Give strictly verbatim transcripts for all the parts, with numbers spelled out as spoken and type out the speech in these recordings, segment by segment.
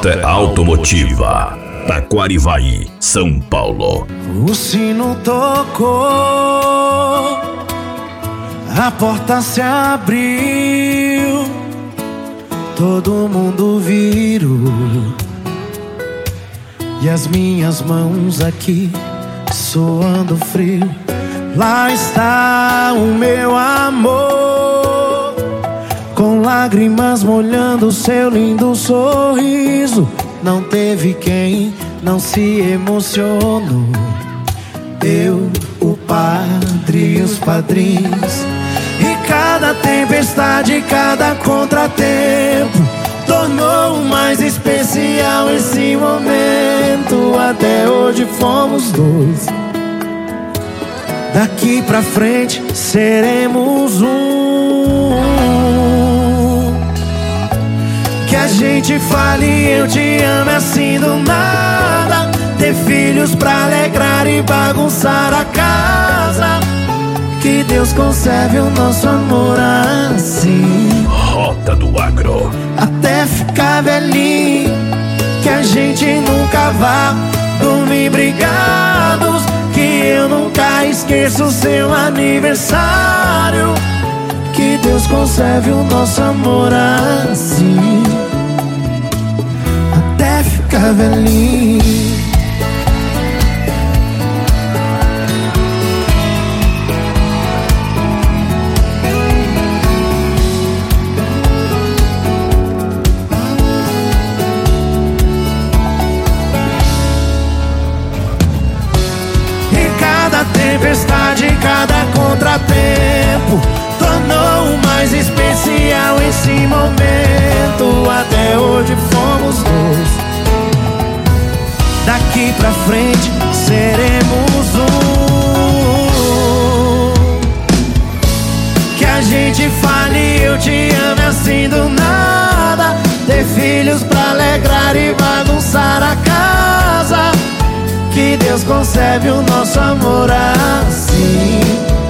Rota Automotiva, Taquarivaí, São Paulo. O sino tocou, a porta se abriu, todo mundo virou, e as minhas mãos aqui soando frio. Lá está o meu amor, com lágrimas molhando seu lindo sorriso. Não teve quem não se emocionou. Eu, o padre e os padrinhos. E cada tempestade, cada contratempo tornou mais especial esse momento. Até hoje fomos dois, daqui pra frente seremos um. Que a gente fale eu te amo assim do nada, ter filhos pra alegrar e bagunçar a casa. Que Deus conserve o nosso amor assim, Rota do Agro, até ficar velhinho. Que a gente nunca vá dormir brigados, que eu nunca esqueço o seu aniversário. Que Deus conserve o nosso amor assim, até ficar velhinho. Tempestade, cada contratempo tornou mais especial esse momento. Até hoje fomos dois, daqui pra frente seremos um. Que a gente fale eu te amo assim do nada, ter filhos pra alegrar e bagunçar a casa. Que Deus conserve o nosso amor assim,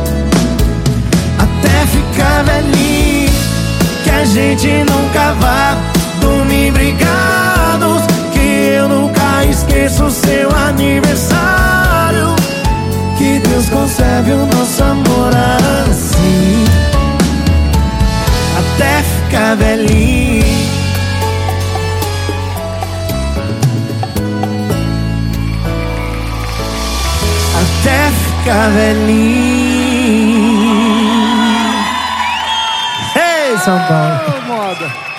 até ficar velhinho. Que a gente nunca vá dormir brigados, que eu nunca esqueço o seu aniversário. Que Deus conserve o nosso amor assim, até ficar velhinho. Até ficar velhinho. Ei, São Paulo. Oh, moda.